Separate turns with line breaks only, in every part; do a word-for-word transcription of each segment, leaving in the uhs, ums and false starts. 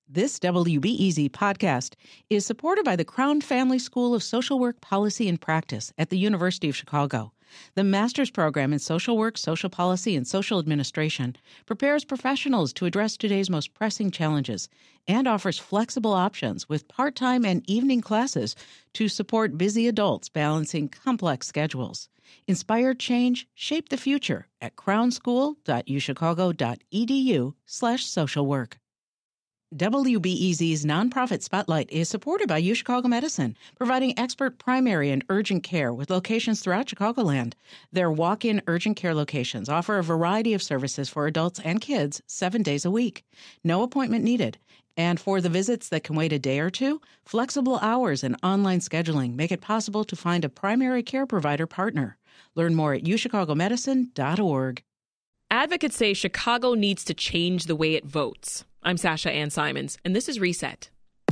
This W B E Z podcast is supported by the Crown Family School of Social Work Policy and Practice at the University of Chicago. The master's program in social work, social policy, and social administration prepares professionals to address today's most pressing challenges and offers flexible options with part-time and evening classes to support busy adults balancing complex schedules. Inspire change, shape the future at crownschool.uchicago.edu slash social work. W B E Z's nonprofit spotlight is supported by UChicago Medicine, providing expert primary and urgent care with locations throughout Chicagoland. Their walk-in urgent care locations offer a variety of services for adults and kids seven days a week. No appointment needed. And for the visits that can wait a day or two, flexible hours and online scheduling make it possible to find a primary care provider partner. Learn more at u chicago medicine dot org.
Advocates say Chicago needs to change the way it votes. I'm Sasha Ann Simons, and this is Reset.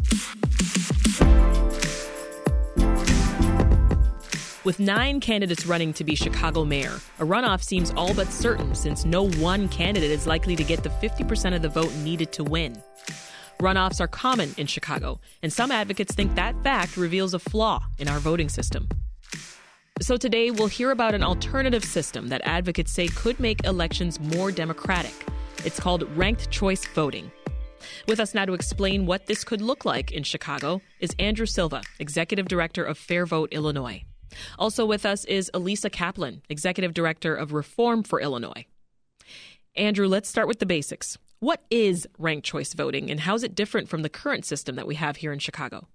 With nine candidates running to be Chicago mayor, a runoff seems all but certain since no one candidate is likely to get the fifty percent of the vote needed to win. Runoffs are common in Chicago, and some advocates think that fact reveals a flaw in our voting system. So today, we'll hear about an alternative system that advocates say could make elections more democratic. It's called ranked choice voting. With us now to explain what this could look like in Chicago is Andrew Silva, Executive Director of Fair Vote Illinois. Also with us is Elisa Kaplan, Executive Director of Reform for Illinois. Andrew, let's start with the basics. What is ranked choice voting, and how is it different from the current system that we have here in Chicago?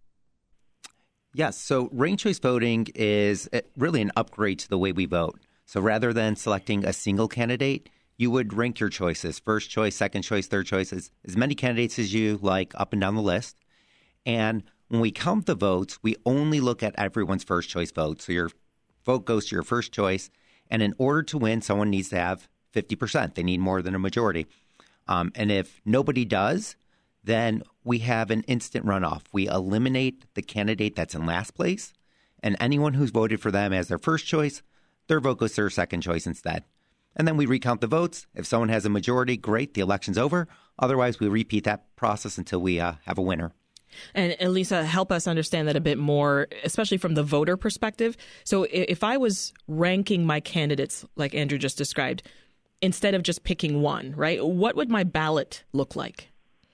Yes, so ranked choice voting is really an upgrade to the way we vote. So rather than selecting a single candidate, you would rank your choices, first choice, second choice, third choice, as, as many candidates as you like up and down the list. And when we count the votes, we only look at everyone's first choice vote. So your vote goes to your first choice. And in order to win, someone needs to have fifty percent. They need more than a majority. Um, and if nobody does, then we have an instant runoff. We eliminate the candidate that's in last place, and anyone who's voted for them as their first choice, their vote goes to their second choice instead. And then we recount the votes. If someone has a majority, great, the election's over. Otherwise, we repeat that process until we uh, have a winner.
And Elisa, help us understand that a bit more, especially from the voter perspective. So if I was ranking my candidates, like Andrew just described, instead of just picking one, right, what would my ballot look like?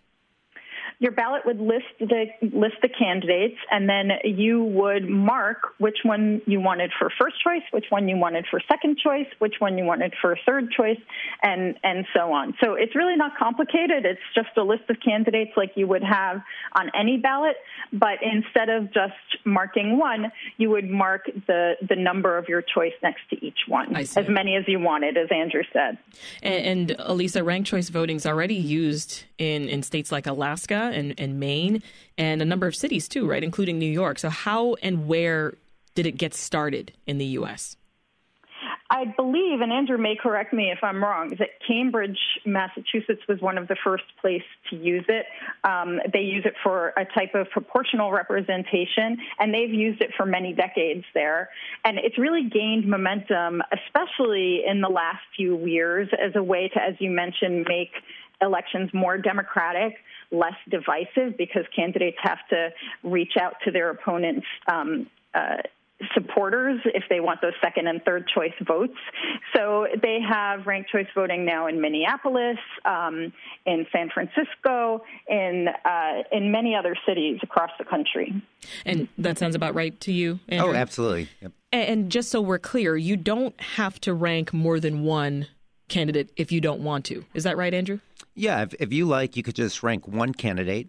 Your ballot would list the list the candidates, and then you would mark which one you wanted for first choice, which one you wanted for second choice, which one you wanted for third choice, and, and so on. So it's really not complicated. It's just a list of candidates like you would have on any ballot, but instead of just marking one, you would mark the, the number of your choice next to each one, as many as you wanted, as Andrew said.
And, and Elisa, ranked choice voting is already used in, in states like Alaska and, and Maine and a number of cities too, right, including New York. So how and where did it get started in the U S?
I believe, and Andrew may correct me if I'm wrong, that Cambridge, Massachusetts was one of the first places to use it. Um, they use it for a type of proportional representation, and they've used it for many decades there. And it's really gained momentum, especially in the last few years, as a way to, as you mentioned, make elections more democratic, less divisive, because candidates have to reach out to their opponents' um, uh, supporters if they want those second and third choice votes. So they have ranked choice voting now in Minneapolis, um, in San Francisco, in uh, in many other cities across the country.
And that sounds about right to you, Andrew?
Oh, absolutely. Yep.
And just so we're clear, you don't have to rank more than one candidate if you don't want to. Is that right, Andrew?
Yeah, if, if you like, you could just rank one candidate.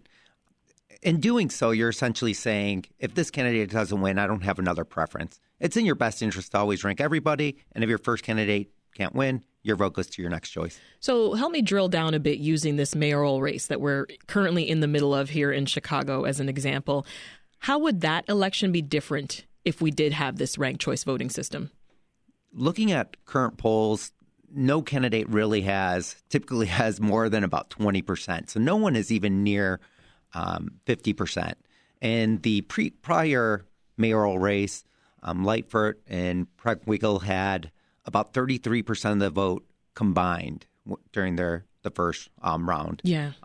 In doing so, you're essentially saying, if this candidate doesn't win, I don't have another preference. It's in your best interest to always rank everybody, and if your first candidate can't win, your vote goes to your next choice.
So help me drill down a bit using this mayoral race that we're currently in the middle of here in Chicago as an example. How would that election be different if we did have this ranked choice voting system?
Looking at current polls, no candidate really has, typically has more than about twenty percent. So no one is even near um, fifty percent. In the pre- prior mayoral race, um, Lightfoot and Preckwinkle had about thirty-three percent of the vote combined w- during their the first um, round.
Yeah.
Um,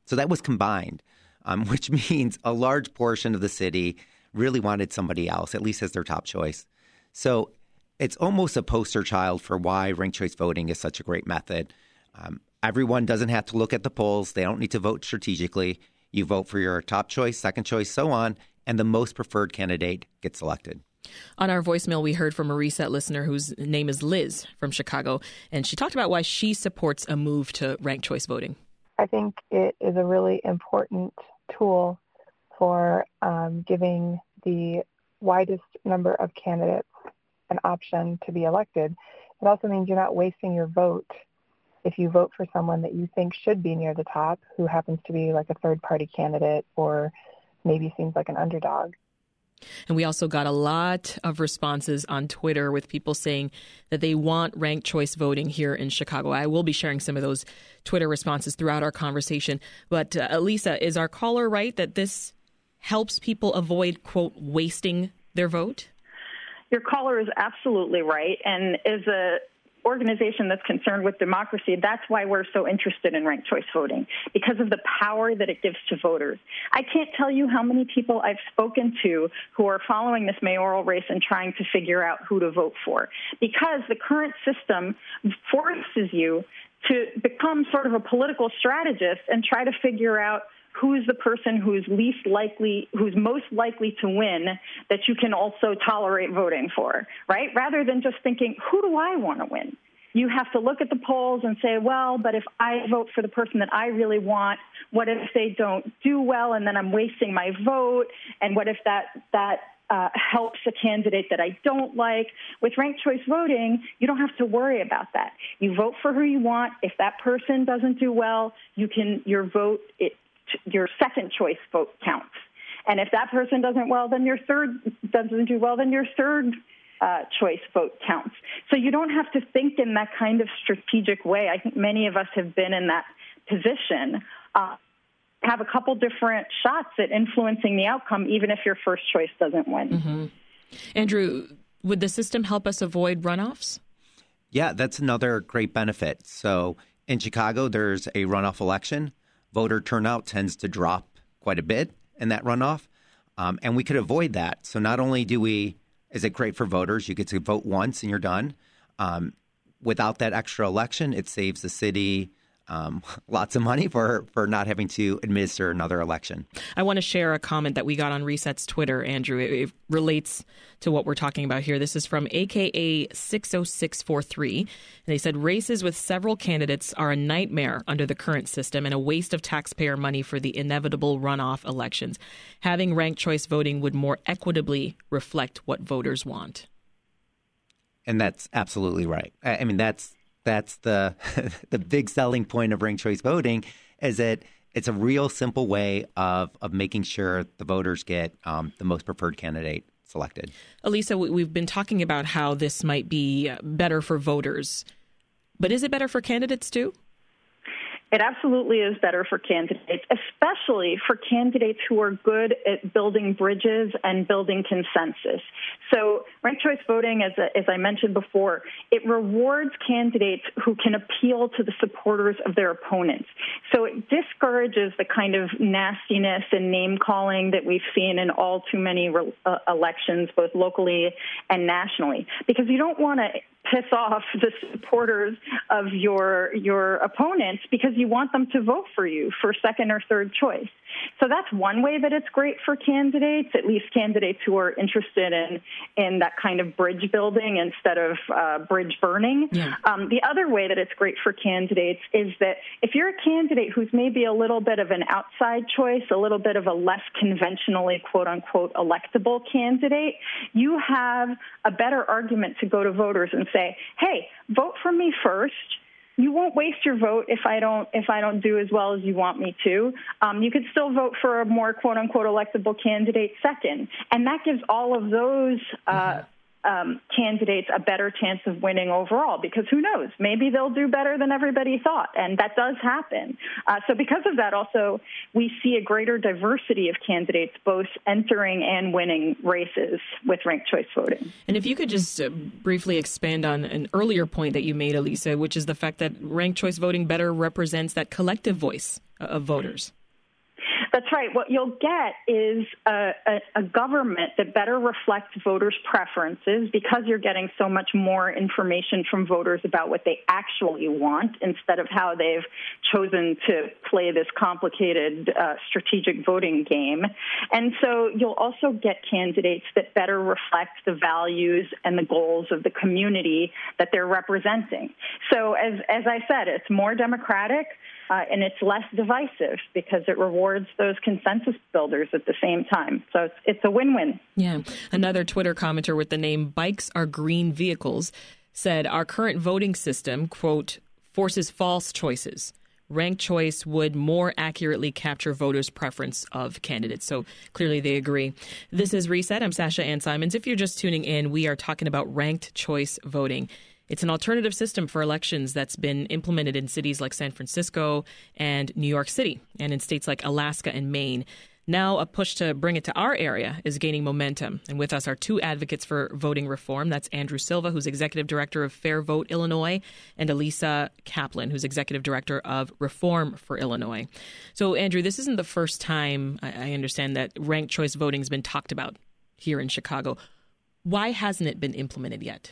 So that was combined, um, which means a large portion of the city really wanted somebody else, at least as their top choice. So it's almost a poster child for why ranked choice voting is such a great method. Um, everyone doesn't have to look at the polls. They don't need to vote strategically. You vote for your top choice, second choice, so on, and the most preferred candidate gets selected.
On our voicemail, we heard from a Reset listener whose name is Liz from Chicago, and she talked about why she supports a move to ranked choice voting.
I think it is a really important tool for um, giving the widest number of candidates an option to be elected. It also means you're not wasting your vote if you vote for someone that you think should be near the top, who happens to be like a third-party candidate or maybe seems like an underdog.
And we also got a lot of responses on Twitter with people saying that they want ranked choice voting here in Chicago. I will be sharing some of those Twitter responses throughout our conversation. But uh, Elisa, is our caller right that this helps people avoid, quote, wasting their vote?
Your caller is absolutely right. And as a organization that's concerned with democracy, that's why we're so interested in ranked choice voting, because of the power that it gives to voters. I can't tell you how many people I've spoken to who are following this mayoral race and trying to figure out who to vote for, because the current system forces you to become sort of a political strategist and try to figure out who's the person who's least likely, who's most likely to win that you can also tolerate voting for, right? Rather than just thinking, who do I want to win? You have to look at the polls and say, well, but if I vote for the person that I really want, what if they don't do well and then I'm wasting my vote? And what if that that uh, helps a candidate that I don't like? With ranked choice voting, you don't have to worry about that. You vote for who you want. If that person doesn't do well, you can your vote it. Your second choice vote counts. And if that person doesn't well, then your third doesn't do well, then your third uh, choice vote counts. So you don't have to think in that kind of strategic way. I think many of us have been in that position, uh, have a couple different shots at influencing the outcome, even if your first choice doesn't win.
Mm-hmm. Andrew, would the system help us avoid runoffs?
Yeah, that's another great benefit. So in Chicago, there's a runoff election. Voter turnout tends to drop quite a bit in that runoff, um, and we could avoid that. So not only do we, is it great for voters, you get to vote once and you're done. Um, without that extra election, it saves the city um, lots of money for, for not having to administer another election.
I want to share a comment that we got on Reset's Twitter, Andrew. It, it relates to what we're talking about here. This is from A K A six oh six four three. And they said, races with several candidates are a nightmare under the current system and a waste of taxpayer money for the inevitable runoff elections. Having ranked choice voting would more equitably reflect what voters want.
And that's absolutely right. I mean, that's That's the the big selling point of ranked choice voting, is that it's a real simple way of of making sure the voters get um, the most preferred candidate selected.
Elisa, we've been talking about how this might be better for voters, but is it better for candidates too?
It absolutely is better for candidates, especially for candidates who are good at building bridges and building consensus. So ranked choice voting, as, as I mentioned before, it rewards candidates who can appeal to the supporters of their opponents. So it discourages the kind of nastiness and name-calling that we've seen in all too many re- uh, elections, both locally and nationally, because you don't want to piss off the supporters of your your opponents because you want them to vote for you for second or third choice. So that's one way that it's great for candidates, at least candidates who are interested in, in that kind of bridge building instead of uh, bridge burning. Yeah. Um, the other way that it's great for candidates is that if you're a candidate who's maybe a little bit of an outside choice, a little bit of a less conventionally, quote unquote, electable candidate, you have a better argument to go to voters and say, hey, vote for me first. You won't waste your vote if I don't if I don't do as well as you want me to. Um, you could still vote for a more quote unquote electable candidate second, and that gives all of those uh, mm-hmm. um, candidates a better chance of winning overall. Because who knows? Maybe they'll do better than everybody thought, and that does happen. Uh, so because of that, also we see a greater diversity of candidates both entering and winning races with ranked choice voting.
And if you could just uh, briefly expand on an earlier point that you made, Elisa, which is the fact that ranked choice voting better represents that collective voice of voters.
That's right. What you'll get is a, a, a government that better reflects voters' preferences because you're getting so much more information from voters about what they actually want instead of how they've chosen to play this complicated uh, strategic voting game. And so you'll also get candidates that better reflect the values and the goals of the community that they're representing. So as, as I said, it's more democratic. Uh, and it's less divisive because it rewards those consensus builders at the same time. So it's, it's a win-win.
Yeah. Another Twitter commenter with the name Bikes Are Green Vehicles said, our current voting system, quote, forces false choices. Ranked choice would more accurately capture voters' preference of candidates. So clearly they agree. This is Reset. I'm Sasha Ann Simons. If you're just tuning in, we are talking about ranked choice voting. It's an alternative system for elections that's been implemented in cities like San Francisco and New York City, and in states like Alaska and Maine. Now a push to bring it to our area is gaining momentum. And with us are two advocates for voting reform. That's Andrew Silva, who's executive director of Fair Vote Illinois, and Elisa Kaplan, who's executive director of Reform for Illinois. So, Andrew, this isn't the first time, I understand, that ranked choice voting has been talked about here in Chicago. Why hasn't it been implemented yet?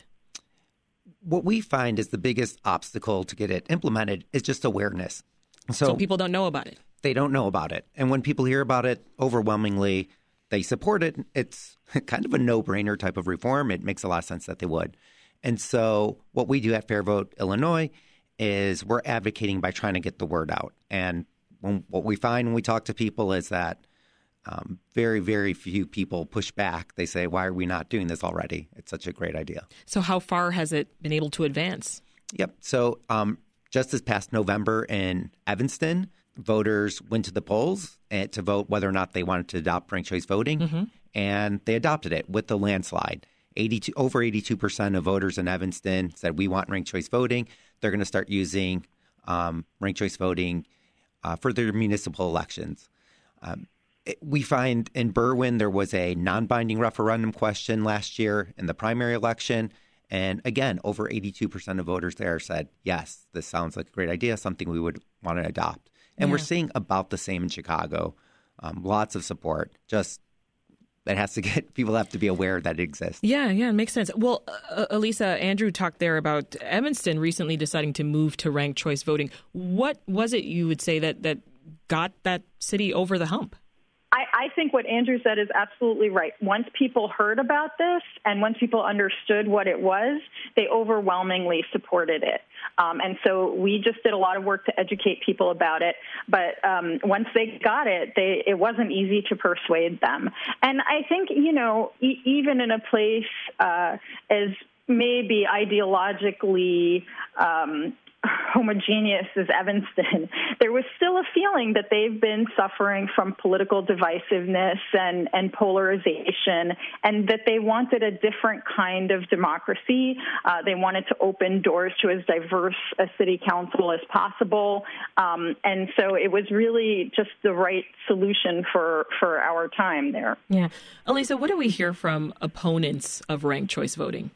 What we find is the biggest obstacle to get it implemented is just awareness. So,
so people don't know about it.
They don't know about it. And when people hear about it, overwhelmingly, they support it. It's kind of a no-brainer type of reform. It makes a lot of sense that they would. And so what we do at Fair Vote Illinois is we're advocating by trying to get the word out. And when, what we find when we talk to people is that Um, very, very few people push back. They say, why are we not doing this already? It's such a great idea.
So how far has it been able to advance?
Yep. So um, just this past November in Evanston, voters went to the polls to vote whether or not they wanted to adopt ranked choice voting. Mm-hmm. And they adopted it with the landslide. eighty-two, over eighty-two percent of voters in Evanston said we want ranked choice voting. They're going to start using um, ranked choice voting uh, for their municipal elections. Um, We find in Berwyn there was a non-binding referendum question last year in the primary election. And again, over eighty-two percent of voters there said, yes, this sounds like a great idea, something we would want to adopt. And yeah. We're seeing about the same in Chicago. Um, lots of support. Just it has to get people have to be aware that it exists.
Yeah, yeah, it makes sense. Well, uh, Elisa, Andrew talked there about Evanston recently deciding to move to ranked choice voting. What was it you would say that that got that city over the hump?
I, I think what Andrew said is absolutely right. Once people heard about this and once people understood what it was, they overwhelmingly supported it. Um, and so we just did a lot of work to educate people about it. But um, once they got it, they, it wasn't easy to persuade them. And I think, you know, e- even in a place uh, as maybe ideologically um homogeneous as Evanston, there was still a feeling that they've been suffering from political divisiveness and, and polarization, and that they wanted a different kind of democracy. Uh, they wanted to open doors to as diverse a city council as possible. Um, and so it was really just the right solution for, for our time there.
Yeah. Elisa, what do we hear from opponents of ranked choice voting?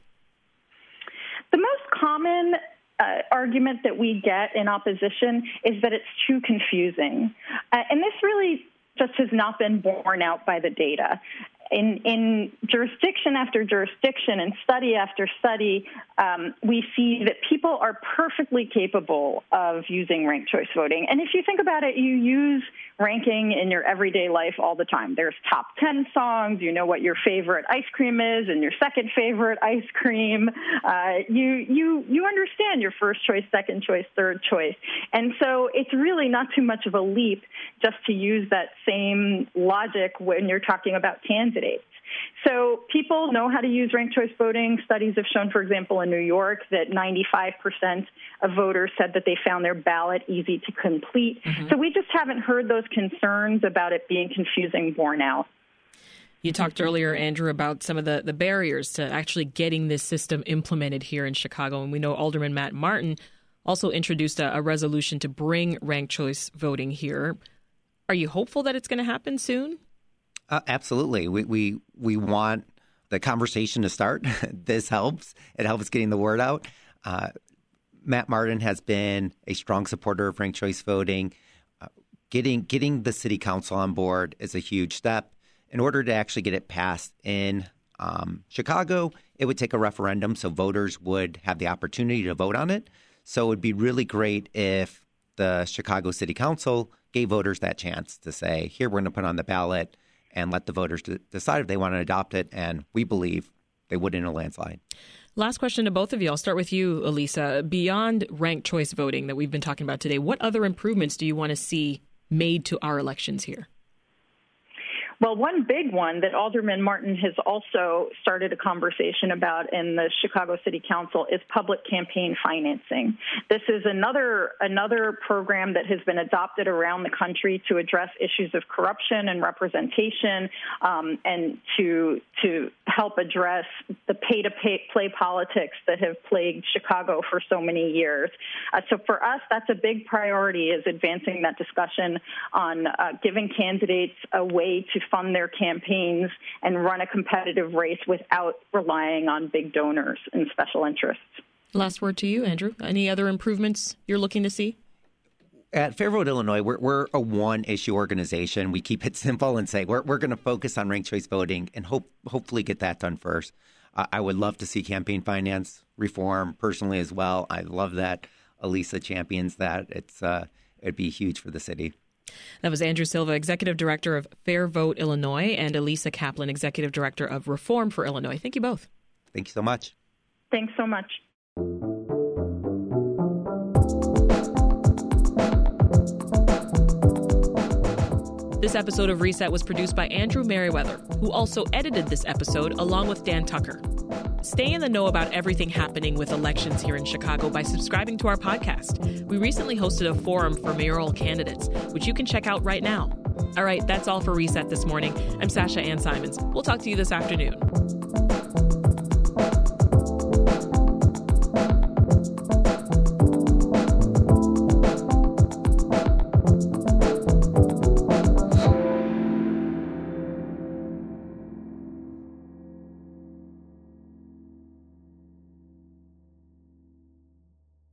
The most common Uh, argument that we get in opposition is that it's too confusing. Uh, and this really just has not been borne out by the data. In, in jurisdiction after jurisdiction and study after study, um, we see that people are perfectly capable of using ranked choice voting. And if you think about it, you use ranking in your everyday life all the time. There's top ten songs, you know what your favorite ice cream is and your second favorite ice cream. Uh, you, you, you understand your first choice, second choice, third choice. And so it's really not too much of a leap just to use that same logic when you're talking about candidates. So people know how to use ranked choice voting. Studies have shown, for example, in New York that ninety-five percent of voters said that they found their ballot easy to complete. Mm-hmm. So we just haven't heard those concerns about it being confusing borne out.
You talked earlier, Andrew, about some of the, the barriers to actually getting this system implemented here in Chicago. And we know Alderman Matt Martin also introduced a, a resolution to bring ranked choice voting here. Are you hopeful that it's going to happen soon?
Uh, absolutely. We, we we want the conversation to start. This helps. It helps getting the word out. Uh, Matt Martin has been a strong supporter of ranked choice voting. Uh, getting getting the city council on board is a huge step. In order to actually get it passed in um, Chicago, it would take a referendum, so voters would have the opportunity to vote on it. So it would be really great if the Chicago City Council gave voters that chance to say, here, we're going to put on the ballot and let the voters d- decide if they want to adopt it. And we believe they would in a landslide.
Last question to both of you. I'll start with you, Elisa. Beyond ranked choice voting that we've been talking about today, what other improvements do you want to see made to our elections here?
Well, one big one that Alderman Martin has also started a conversation about in the Chicago City Council is public campaign financing. This is another another program that has been adopted around the country to address issues of corruption and representation, um, and to to help address the pay-to-play politics that have plagued Chicago for so many years. Uh, so for us, that's a big priority, is advancing that discussion on uh, giving candidates a way to fund their campaigns and run a competitive race without relying on big donors and special interests.
Last word to you, Andrew. Any other improvements you're looking to see?
At Fair Vote Illinois, we're, we're a one-issue organization. We keep it simple and say we're we're going to focus on ranked choice voting and hope hopefully get that done first. Uh, I would love to see campaign finance reform personally as well. I love that Elisa champions that. It's uh, it'd be huge for the city.
That was Andrew Silva, Executive Director of Fair Vote Illinois, and Elisa Kaplan, Executive Director of Reform for Illinois. Thank you both.
Thank you so much.
Thanks so much.
This episode of Reset was produced by Andrew Merriweather, who also edited this episode along with Dan Tucker. Stay in the know about everything happening with elections here in Chicago by subscribing to our podcast. We recently hosted a forum for mayoral candidates, which you can check out right now. All right, that's all for Reset this morning. I'm Sasha Ann Simons. We'll talk to you this afternoon.